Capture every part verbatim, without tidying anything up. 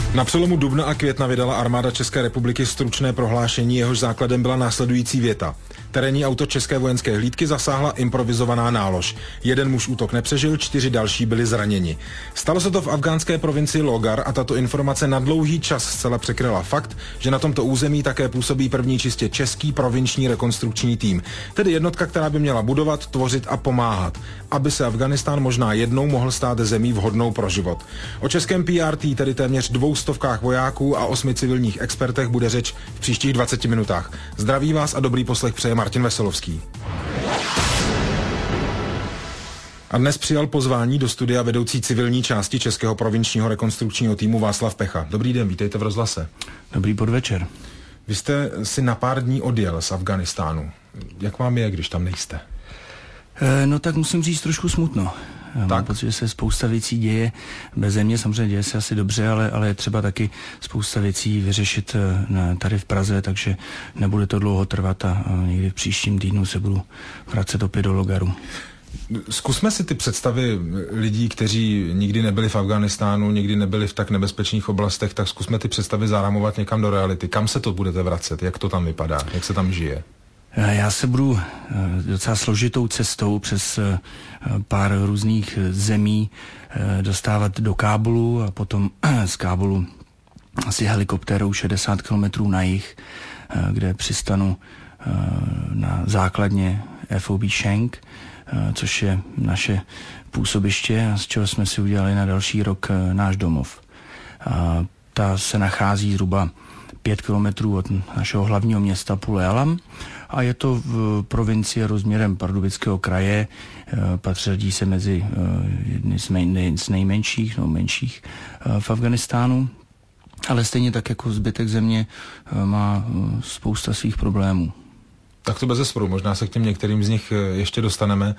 Na přelomu dubna a května vydala armáda České republiky stručné prohlášení, jehož základem byla následující věta. Terénní auto české vojenské hlídky zasáhla improvizovaná nálož. Jeden muž útok nepřežil, čtyři další byli zraněni. Stalo se to v afghánské provincii Logar a tato informace na dlouhý čas zcela překryla fakt, že na tomto území také působí první čistě český provinční rekonstrukční tým. Tedy jednotka, která by měla budovat, tvořit a pomáhat, aby se Afghánistán možná jednou mohl stát zemí vhodnou pro život. O českém P R T, tedy téměř dvou stovkách vojáků a osmi civilních expertech, bude řeč v příštích dvaceti minutách. Zdraví vás a dobrý poslech přeje Martin Veselovský. A dnes přijal pozvání do studia vedoucí civilní části Českého provinčního rekonstrukčního týmu Václav Pecha. Dobrý den, vítejte v rozhlase. Dobrý podvečer. Vy jste si na pár dní odjel z Afghánistánu. Jak vám je, když tam nejste? E, no tak musím říct trošku smutno. Mám pocit, že se spousta věcí děje bez země, samozřejmě děje se asi dobře, ale, ale je třeba taky spousta věcí vyřešit tady v Praze, takže nebude to dlouho trvat a, a někdy v příštím týdnu se budu vracet opět do Logaru. Zkusme si ty představy lidí, kteří nikdy nebyli v Afghánistánu, nikdy nebyli v tak nebezpečných oblastech, tak zkusme ty představy zarámovat někam do reality. Kam se to budete vracet? Jak to tam vypadá? Jak se tam žije? Já se budu docela složitou cestou přes pár různých zemí dostávat do Kábulu a potom z Kábulu asi helikoptérou šedesát kilometrů na jih, kde přistanu na základně F O B Schenk, což je naše působiště, z čeho jsme si udělali na další rok náš domov. Ta se nachází zhruba pět kilometrů od našeho hlavního města Pule Alam a je to v provincii rozměrem Pardubického kraje, patří se mezi jedny z nejmenších, no menších v Afghánistánu, ale stejně tak jako zbytek země má spousta svých problémů. Tak to bezesporu, možná se k těm některým z nich ještě dostaneme.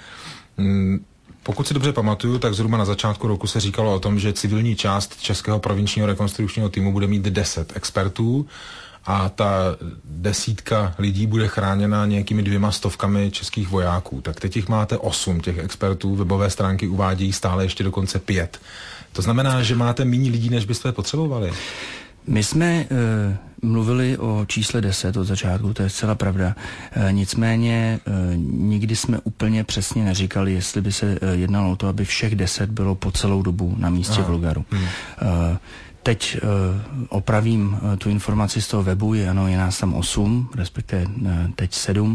Pokud si dobře pamatuju, tak zhruba na začátku roku se říkalo o tom, že civilní část Českého provinčního rekonstrukčního týmu bude mít deset expertů a ta desítka lidí bude chráněna nějakými dvěma stovkami českých vojáků. Tak teď jich máte osm těch expertů, webové stránky uvádějí stále ještě dokonce pět. To znamená, že máte méně lidí, než byste potřebovali. My jsme e, mluvili o čísle deset od začátku, to je zcela pravda. E, nicméně e, nikdy jsme úplně přesně neříkali, jestli by se e, jednalo o to, aby všech deset bylo po celou dobu na místě v Logaru. Hmm. E, Teď uh, opravím uh, tu informaci z toho webu, je, ano, je nás tam osm, respektive uh, teď sedm, uh,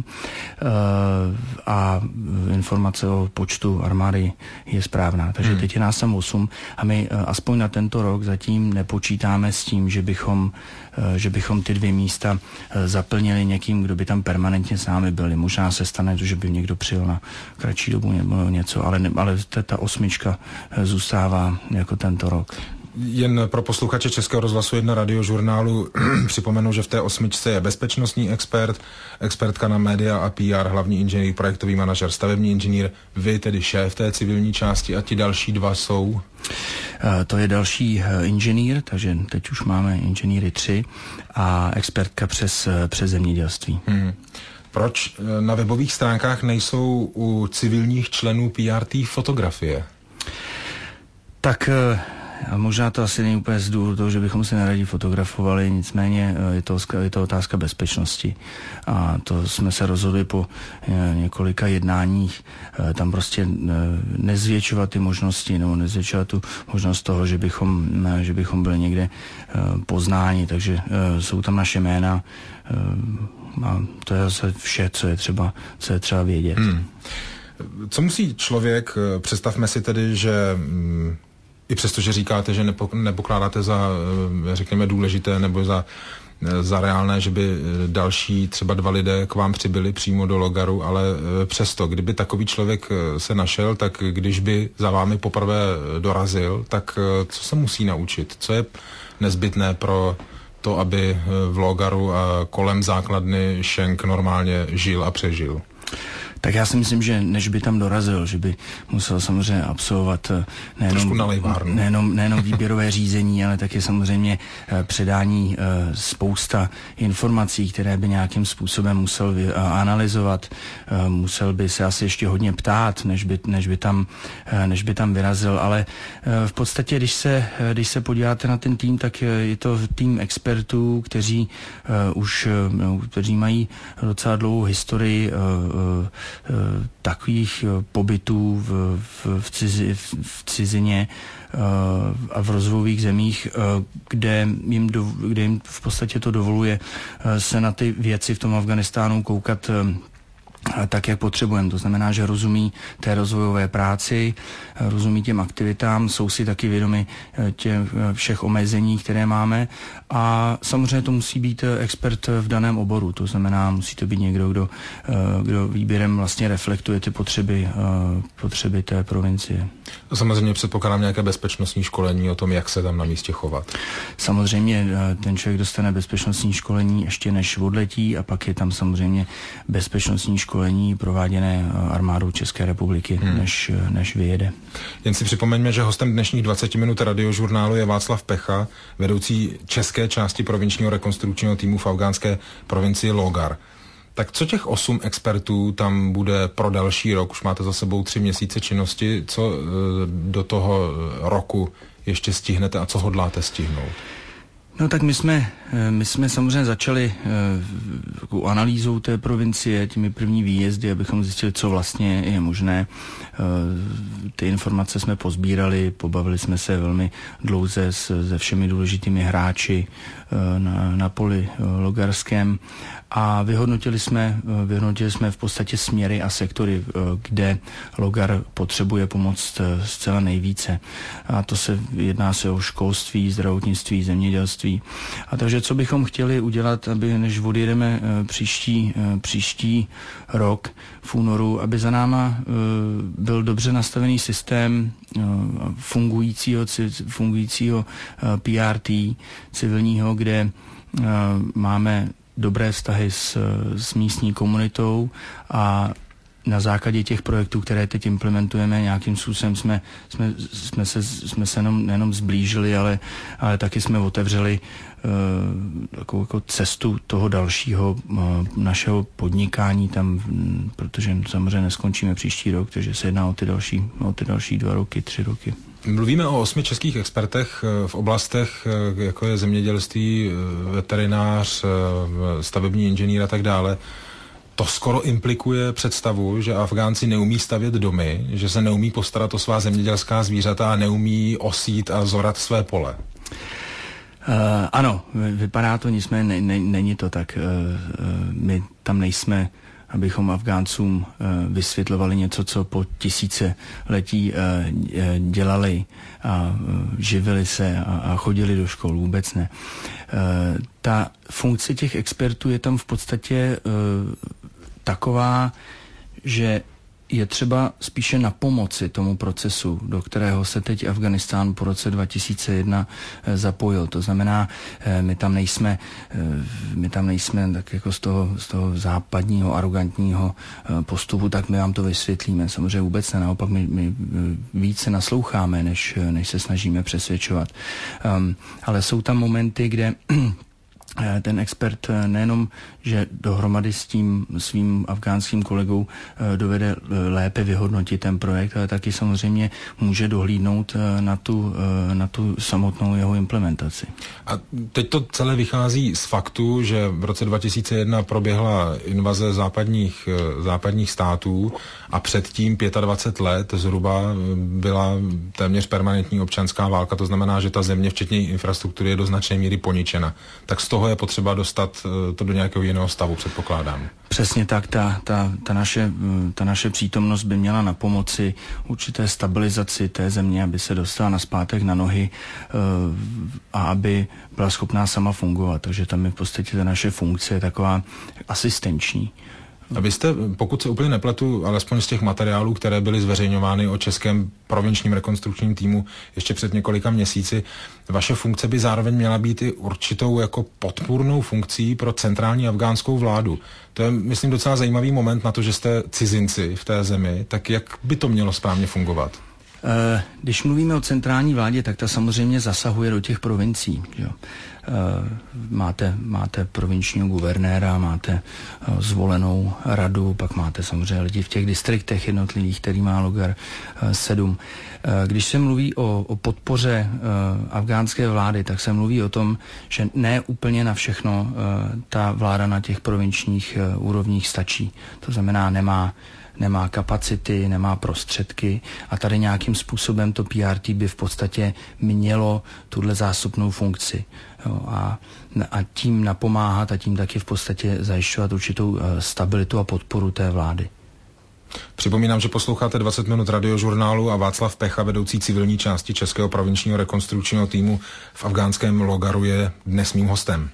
a informace o počtu armády je správná, takže hmm. teď je nás tam osm a my uh, aspoň na tento rok zatím nepočítáme s tím, že bychom, uh, že bychom ty dvě místa uh, zaplnili někým, kdo by tam permanentně s námi byli. Možná se stane, že by někdo přijel na kratší dobu nebo něco, ale, ne, ale ta, ta osmička uh, zůstává jako tento rok. Jen pro posluchače Českého rozhlasu jedna radiožurnálu připomenu, že v té osmičce je bezpečnostní expert, expertka na média a P R, hlavní inženýr, projektový manažer, stavební inženýr, vy tedy šéf té civilní části a ti další dva jsou? Uh, to je další uh, inženýr, takže teď už máme inženýry tři a expertka přes, uh, přes zemědělství. Hmm. Proč na webových stránkách nejsou u civilních členů P R T fotografie? Tak... Uh, A možná to asi není úplně z důvodu toho, že bychom se neradi fotografovali, nicméně je to, je to otázka bezpečnosti. A to jsme se rozhodli po několika jednáních tam prostě nezvětšovat ty možnosti, nebo nezvětšovat tu možnost toho, že bychom, že bychom byli někde poznáni. Takže jsou tam naše jména a to je zase vše, co je třeba, co je třeba vědět. Hmm. Co musí člověk, představme si tedy, že... I přesto, že říkáte, že nepokládáte za, řekněme, důležité nebo za, za reálné, že by další třeba dva lidé k vám přibyli přímo do Logaru, ale přesto, kdyby takový člověk se našel, tak když by za vámi poprvé dorazil, tak co se musí naučit? Co je nezbytné pro to, aby v Logaru a kolem základny Schenk normálně žil a přežil? Tak já si myslím, že než by tam dorazil, že by musel samozřejmě absolvovat nejenom, nejenom, nejenom výběrové řízení, ale taky samozřejmě předání spousta informací, které by nějakým způsobem musel analyzovat. Musel by se asi ještě hodně ptát, než by, než by, tam, než by tam vyrazil, ale v podstatě, když se, když se podíváte na ten tým, tak je to tým expertů, kteří už kteří mají docela dlouhou historii takových pobytů v, v, v, cizi, v cizině a v rozvojových zemích, kde jim, do, kde jim v podstatě to dovoluje se na ty věci v tom Afghánistánu koukat tak, jak potřebujeme. To znamená, že rozumí té rozvojové práci, rozumí těm aktivitám, jsou si taky vědomi těch všech omezení, které máme, a samozřejmě to musí být expert v daném oboru. To znamená, musí to být někdo, kdo, kdo výběrem vlastně reflektuje ty potřeby, potřeby té provincie. Samozřejmě předpokládám nějaké bezpečnostní školení o tom, jak se tam na místě chovat. Samozřejmě ten člověk dostane bezpečnostní školení ještě než odletí, a pak je tam samozřejmě bezpečnostní školení prováděné armádou České republiky, hmm. než, než vyjede. Jen si připomeňme, že hostem dnešních dvacet minut radiožurnálu je Václav Pecha, vedoucí české části provinčního rekonstrukčního týmu v afgánské provincii Lógar. Tak co těch osm expertů tam bude pro další rok? Už máte za sebou tři měsíce činnosti. Co do toho roku ještě stihnete a co hodláte stihnout? No tak my jsme, my jsme samozřejmě začali uh, analýzou té provincie, těmi první výjezdy, abychom zjistili, co vlastně je možné. Uh, ty informace jsme pozbírali, pobavili jsme se velmi dlouze s, se všemi důležitými hráči uh, na, na poli uh, logarském, a vyhodnotili jsme, uh, vyhodnotili jsme v podstatě směry a sektory, uh, kde Logar potřebuje pomoct uh, zcela nejvíce. A to se jedná se o školství, zdravotnictví, zemědělství. A takže co bychom chtěli udělat, aby než odjedeme příští, příští rok v únoru, aby za náma byl dobře nastavený systém fungujícího, fungujícího P R T civilního, kde máme dobré vztahy s, s místní komunitou, a na základě těch projektů, které teď implementujeme, nějakým způsobem jsme, jsme, jsme se, jsme se jenom, nejenom zblížili, ale, ale taky jsme otevřeli uh, takovou jako cestu toho dalšího uh, našeho podnikání tam, protože samozřejmě neskončíme příští rok, takže se jedná o ty další, o ty další dva roky, tři roky. Mluvíme o osmi českých expertech v oblastech, jako je zemědělství, veterinář, stavební inženýr a tak dále. To skoro implikuje představu, že Afgánci neumí stavět domy, že se neumí postarat o svá zemědělská zvířata a neumí osít a zorat své pole. Uh, ano, vypadá to, nicméně ne, ne, není to tak. Uh, uh, my tam nejsme, abychom Afgáncům uh, vysvětlovali něco, co po tisíce letí uh, dělali a uh, živili se a, a chodili do škol. Vůbec ne. Uh, ta funkce těch expertů je tam v podstatě uh, taková, že je třeba spíše na pomoci tomu procesu, do kterého se teď Afghánistán po roce dva tisíce jedna zapojil. To znamená, my tam nejsme, my tam nejsme tak jako z toho, z toho západního, arrogantního postupu, tak my vám to vysvětlíme. Samozřejmě vůbec ne, naopak my, my více nasloucháme, než, než se snažíme přesvědčovat. Um, ale jsou tam momenty, kde ten expert nejenom, že dohromady s tím svým afgánským kolegou dovede lépe vyhodnotit ten projekt, ale taky samozřejmě může dohlídnout na tu, na tu samotnou jeho implementaci. A teď to celé vychází z faktu, že v roce dva tisíce jedna proběhla invaze západních, západních států a předtím dvacet pět let zhruba byla téměř permanentní občanská válka, to znamená, že ta země, včetně infrastruktury, je do značné míry poničena. Tak z toho je potřeba dostat to do nějakého jiného stavu, předpokládám. Přesně tak, ta, ta, ta, naše, ta naše přítomnost by měla na pomoci určité stabilizaci té země, aby se dostala nazpátek na nohy a aby byla schopná sama fungovat. Takže tam je v podstatě ta naše funkce taková asistenční. A vy jste, pokud se úplně nepletu, alespoň z těch materiálů, které byly zveřejňovány o českém provinčním rekonstrukčním týmu ještě před několika měsíci, vaše funkce by zároveň měla být i určitou jako podpůrnou funkcí pro centrální afgánskou vládu. To je, myslím, docela zajímavý moment na to, že jste cizinci v té zemi, tak jak by to mělo správně fungovat? Když mluvíme o centrální vládě, tak ta samozřejmě zasahuje do těch provincií. Jo. Máte, máte provinčního guvernéra, máte zvolenou radu, pak máte samozřejmě lidi v těch distriktech jednotlivých, který má Logar sedm. Když se mluví o, o podpoře afgánské vlády, tak se mluví o tom, že ne úplně na všechno ta vláda na těch provinčních úrovních stačí. To znamená, nemá nemá kapacity, nemá prostředky a tady nějakým způsobem to P R T by v podstatě mělo tuhle zástupnou funkci. Jo, a, a tím napomáhat a tím taky v podstatě zajišťovat určitou uh, stabilitu a podporu té vlády. Připomínám, že posloucháte dvacet minut radiožurnálu a Václav Pecha, vedoucí civilní části Českého provinčního rekonstrukčního týmu v afgánském Logaru, je dnes mým hostem.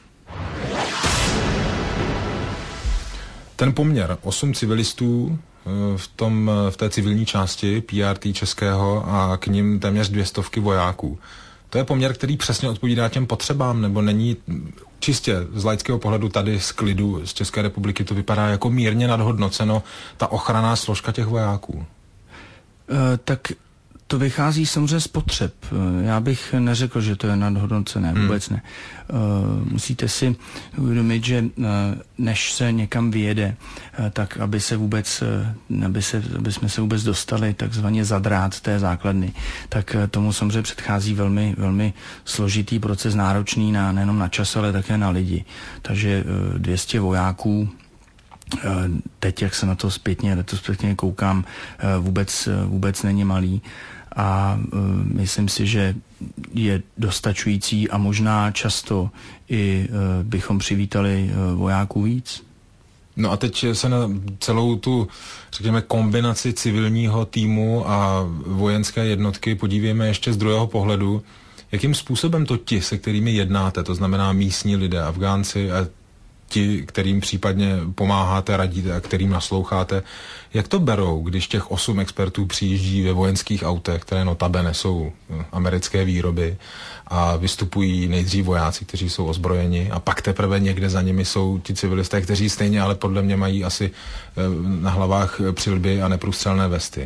Ten poměr osm civilistů v, tom, v té civilní části P R T českého a k nim téměř dvě stovky vojáků. To je poměr, který přesně odpovídá těm potřebám, nebo není čistě z laického pohledu tady z klidu z České republiky to vypadá jako mírně nadhodnoceno ta ochranná složka těch vojáků? Uh, tak to vychází samozřejmě z potřeb. Já bych neřekl, že to je nadhodnocené, vůbec ne. Uh, musíte si uvědomit, že uh, než se někam vyjede, uh, tak aby se vůbec, uh, aby, se, aby jsme se vůbec dostali takzvaně za drát té základny, tak uh, tomu samozřejmě předchází velmi, velmi složitý proces, náročný na, nejenom na čas, ale také na lidi. Takže uh, dvě stě vojáků, teď, jak se na to zpětně, retrospektivně koukám, vůbec, vůbec není malý a myslím si, že je dostačující a možná často i bychom přivítali vojáků víc. No a teď se na celou tu, řekněme, kombinaci civilního týmu a vojenské jednotky podívejme ještě z druhého pohledu. Jakým způsobem to ti, se kterými jednáte, to znamená místní lidé, Afgánci a ti, kterým případně pomáháte, radíte a kterým nasloucháte, jak to berou, když těch osm expertů přijíždí ve vojenských autech, které notabene jsou americké výroby a vystupují nejdřív vojáci, kteří jsou ozbrojeni a pak teprve někde za nimi jsou ti civilisté, kteří stejně ale podle mě mají asi na hlavách přilby a neprůstřelné vesty.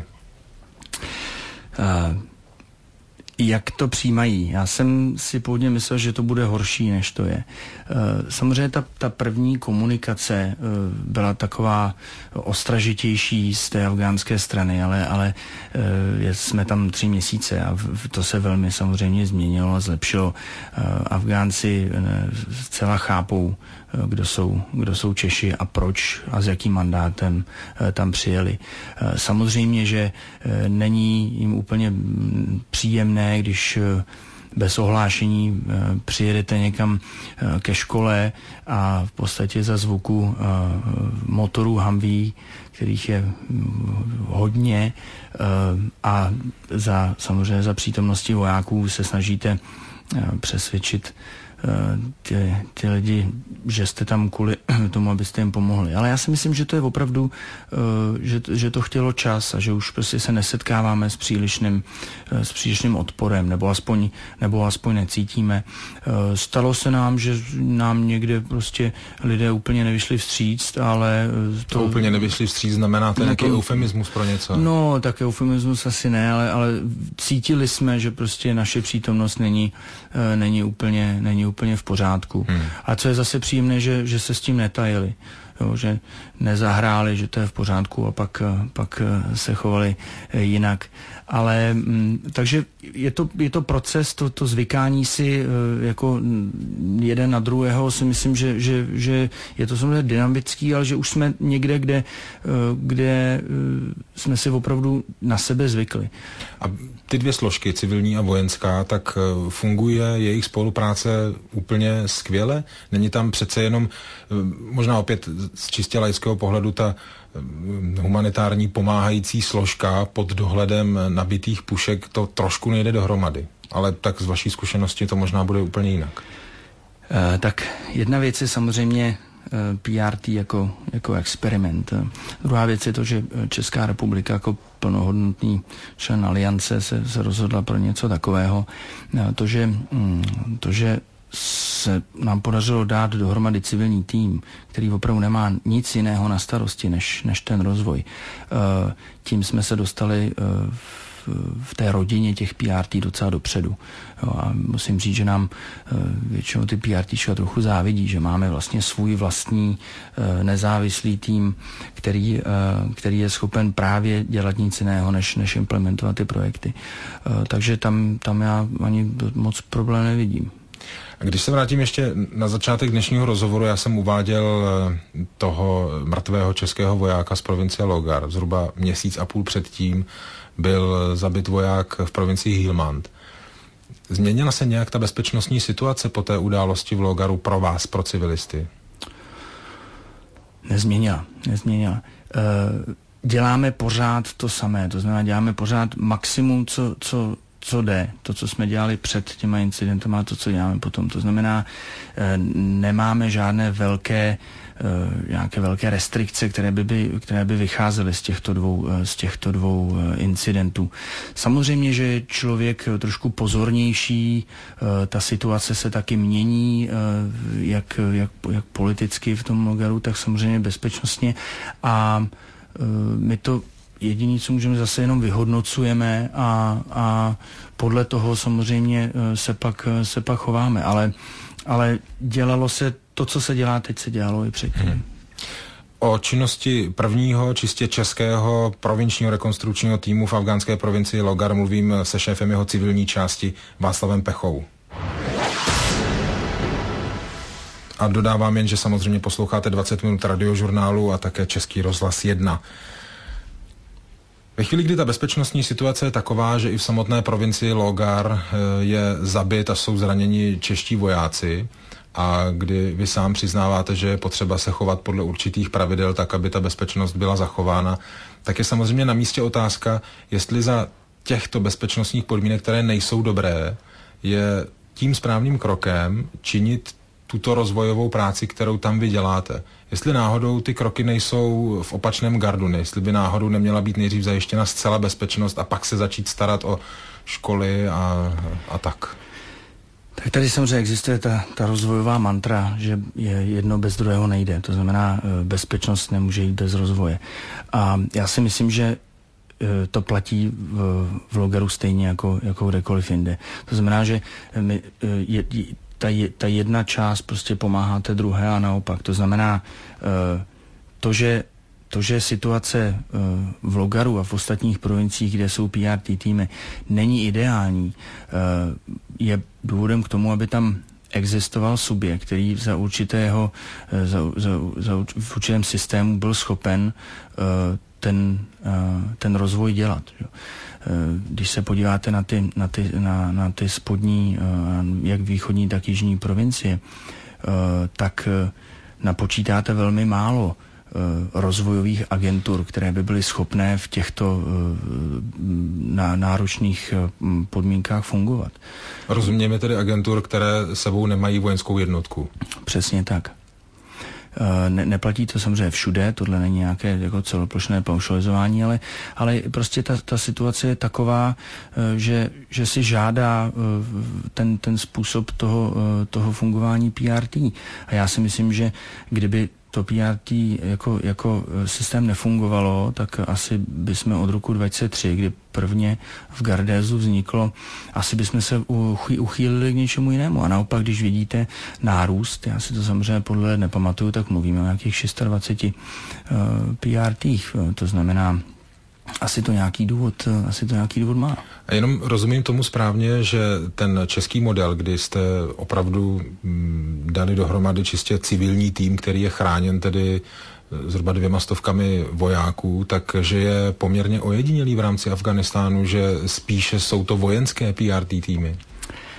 Uh. Jak to přijímají? Já jsem si původně myslel, že to bude horší, než to je. Samozřejmě ta, ta první komunikace byla taková ostražitější z té afgánské strany, ale, ale jsme tam tři měsíce a to se velmi samozřejmě změnilo a zlepšilo. Afgánci zcela chápou, kdo jsou, kdo jsou Češi a proč a s jakým mandátem tam přijeli. Samozřejmě, že není jim úplně příjemné, když bez ohlášení přijedete někam ke škole a v podstatě za zvuku motorů Humvee, kterých je hodně, a za, samozřejmě za přítomnosti vojáků se snažíte přesvědčit ty, ty lidi, že jste tam kvůli tomu, abyste jim pomohli. Ale já si myslím, že to je opravdu, že, že to chtělo čas a že už prostě se nesetkáváme s přílišným, s přílišným odporem, nebo aspoň, nebo aspoň necítíme. Stalo se nám, že nám někde prostě lidé úplně nevyšli vstříct, ale to... To úplně nevyšli vstříct znamená to nějaký eufemismus pro něco? No, tak eufemismus asi ne, ale, ale cítili jsme, že prostě naše přítomnost není, není úplně, není úplně v pořádku. Hmm. A co je zase příjemné, že, že se s tím netajili. Jo, že nezahráli, že to je v pořádku a pak, pak se chovali jinak. Ale m, takže je to, je to proces, to, to zvykání si jako jeden na druhého, si myslím, že, že, že je to samozřejmě dynamický, ale že už jsme někde, kde, kde jsme si opravdu na sebe zvykli. A ty dvě složky, civilní a vojenská, tak funguje jejich spolupráce úplně skvěle? Není tam přece jenom, možná opět z čistě laického pohledu, ta humanitární pomáhající složka pod dohledem nabitých pušek, to trošku nejde dohromady. Ale tak z vaší zkušenosti to možná bude úplně jinak. E, tak jedna věc je samozřejmě P R T jako, jako experiment. Druhá věc je to, že Česká republika jako plnohodnotný člen aliance se, se rozhodla pro něco takového. To, že, to, že se nám podařilo dát dohromady civilní tým, který opravdu nemá nic jiného na starosti než, než ten rozvoj. Tím jsme se dostali v, v té rodině těch P R T docela dopředu. Jo, a musím říct, že nám většinou ty P R T trochu závidí, že máme vlastně svůj vlastní nezávislý tým, který, který je schopen právě dělat nic jiného, než, než implementovat ty projekty. Takže tam, tam já ani moc problém nevidím. A když se vrátím ještě na začátek dnešního rozhovoru, já jsem uváděl toho mrtvého českého vojáka z provincie Logar. Zhruba měsíc a půl předtím byl zabit voják v provincii Helmand. Změnila se nějak ta bezpečnostní situace po té události v Logaru pro vás, pro civilisty? Nezměnila, nezměnila. E, děláme pořád to samé, to znamená, děláme pořád maximum, co, co co jde, to, co jsme dělali před těma incidentama, to, co děláme potom. To znamená, e, nemáme žádné velké, e, nějaké velké restrikce, které by, by, které by vycházely z těchto dvou, z těchto dvou e, incidentů. Samozřejmě, že je člověk trošku pozornější, e, ta situace se taky mění, e, jak, jak, jak politicky v tom Logaru, tak samozřejmě bezpečnostně. A e, my to jediné, co můžeme, zase jenom vyhodnocujeme a, a podle toho samozřejmě se pak, se pak chováme. Ale, ale dělalo se to, co se dělá teď, se dělalo i předtím. Hmm. O činnosti prvního čistě českého provinčního rekonstrukčního týmu v afgánské provincii Logar mluvím se šéfem jeho civilní části Václavem Pechou. A dodávám jen, že samozřejmě posloucháte dvacet minut radiožurnálu a také Český rozhlas jedna. Ve chvíli, kdy ta bezpečnostní situace je taková, že i v samotné provincii Logar je zabit a jsou zraněni čeští vojáci a kdy vy sám přiznáváte, že je potřeba se chovat podle určitých pravidel tak, aby ta bezpečnost byla zachována, tak je samozřejmě na místě otázka, jestli za těchto bezpečnostních podmínek, které nejsou dobré, je tím správným krokem činit tuto rozvojovou práci, kterou tam vy děláte. Jestli náhodou ty kroky nejsou v opačném gardu, jestli by náhodou neměla být nejdřív zajištěna zcela bezpečnost a pak se začít starat o školy a, a tak. Tak tady samozřejmě existuje ta, ta rozvojová mantra, že je jedno bez druhého nejde. To znamená, bezpečnost nemůže jít bez rozvoje. A já si myslím, že to platí v, v Logaru stejně jako, jako kdekoliv jinde. To znamená, že my, je, ta, je, ta jedna část prostě pomáhá té druhé a naopak. To znamená, to, že To, že situace v Logaru a v ostatních provinciích, kde jsou P R T týmy, není ideální, je důvodem k tomu, aby tam existoval subjekt, který za určitého, za, za, za, v určitém systému byl schopen ten, ten rozvoj dělat. Když se podíváte na ty, na ty, na, na ty spodní, jak východní, tak jižní provincie, tak napočítáte velmi málo rozvojových agentur, které by byly schopné v těchto na náročných podmínkách fungovat. Rozumějme tedy agentur, které sebou nemají vojenskou jednotku. Přesně tak. Ne, neplatí to samozřejmě všude, tohle není nějaké jako celoplošné paušalizování, ale, ale prostě ta, ta situace je taková, že, že si žádá ten, ten způsob toho, toho fungování P R T. A já si myslím, že kdyby to P R T jako, jako systém nefungovalo, tak asi bychom od roku dva tisíce tři, kdy prvně v Gardézu vzniklo, asi bychom se uchýlili k něčemu jinému. A naopak, když vidíte nárůst, já si to samozřejmě podle nepamatuju, tak mluvíme o nějakých dvacet šest uh, P R T. To znamená, asi to nějaký důvod, asi to nějaký důvod má. A jenom rozumím tomu správně, že ten český model, kdy jste opravdu dali dohromady čistě civilní tým, který je chráněn tedy zhruba dvěma stovkami vojáků, takže je poměrně ojedinělý v rámci Afghánistánu, že spíše jsou to vojenské P R T týmy.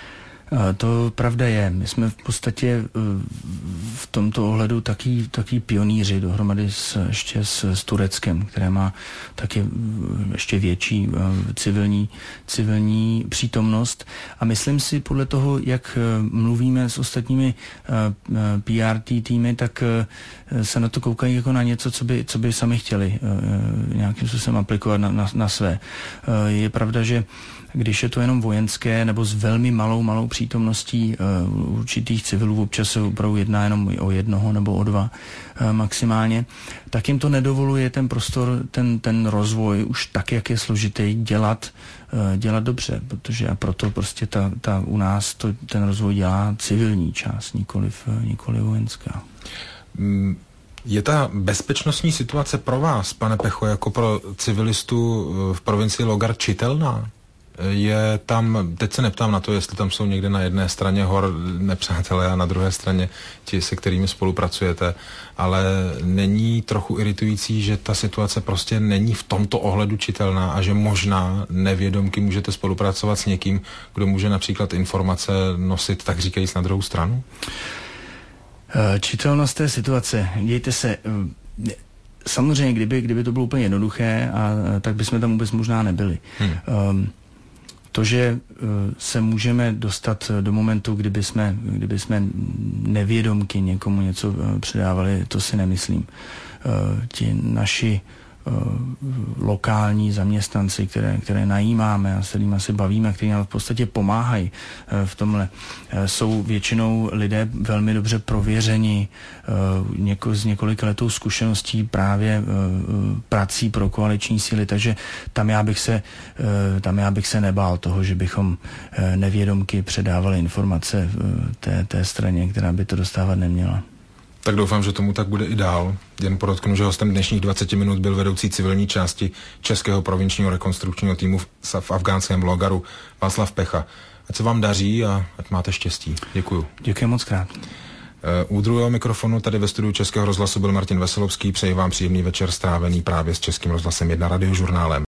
To pravda je. My jsme v podstatě v tomto ohledu taky, taky pionýři dohromady s, ještě s, s Tureckem, které má taky ještě větší civilní, civilní přítomnost. A myslím si, podle toho, jak mluvíme s ostatními P R T týmy, tak se na to koukají jako na něco, co by, co by sami chtěli nějakým způsobem aplikovat na, na, na své. Je pravda, že když je to jenom vojenské nebo s velmi malou, malou přítomností uh, určitých civilů, občas se opravdu jedná jenom o jednoho nebo o dva uh, maximálně, tak jim to nedovoluje ten prostor, ten, ten rozvoj už tak, jak je složitý, dělat, uh, dělat dobře, protože a proto prostě ta, ta u nás to, ten rozvoj dělá civilní část, nikoliv, nikoliv vojenská. Mm. Je ta bezpečnostní situace pro vás, pane Pecho, jako pro civilistu v provincii Logar čitelná? Je tam, teď se neptám na to, jestli tam jsou někde na jedné straně hor nepřátelé a na druhé straně ti, se kterými spolupracujete, ale není trochu iritující, že ta situace prostě není v tomto ohledu čitelná a že možná nevědomky můžete spolupracovat s někým, kdo může například informace nosit, tak říkajíc, na druhou stranu? Čitelnost té situace, dějte se, samozřejmě, kdyby, kdyby to bylo úplně jednoduché, a, tak bychom tam vůbec možná nebyli. Hmm. Um, to, že uh, se můžeme dostat do momentu, kdyby jsme, kdyby jsme nevědomky někomu něco uh, předávali, to si nemyslím. Uh, ti naši lokální zaměstnanci, které, které najímáme a s kterými se bavíme, kteří nám v podstatě pomáhají v tomhle, jsou většinou lidé velmi dobře prověřeni něko, z několika letou zkušeností právě prací pro koaliční síly, takže tam já bych se, tam já bych se nebál toho, že bychom nevědomky předávali informace té, té straně, která by to dostávat neměla. Tak doufám, že tomu tak bude i dál. Jen podotknu, že hostem dnešních dvaceti minut byl vedoucí civilní části Českého provinčního rekonstrukčního týmu v afgánském Logaru Václav Pecha. Ať se vám daří a ať máte štěstí. Děkuju. Děkuji moc krát. U druhého mikrofonu tady ve studiu Českého rozhlasu byl Martin Veselovský. Přeji vám příjemný večer strávený právě s Českým rozhlasem jedna Radiožurnálem.